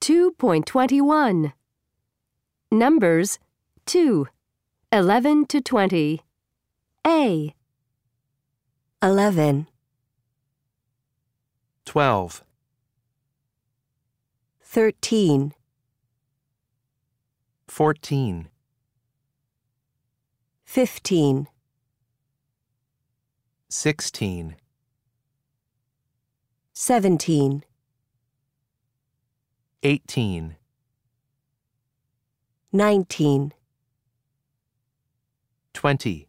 2.21. Numbers 2, 11 to 20. A, 11, 12, 13, 14, 15, 16, 17, 18, 19, 20,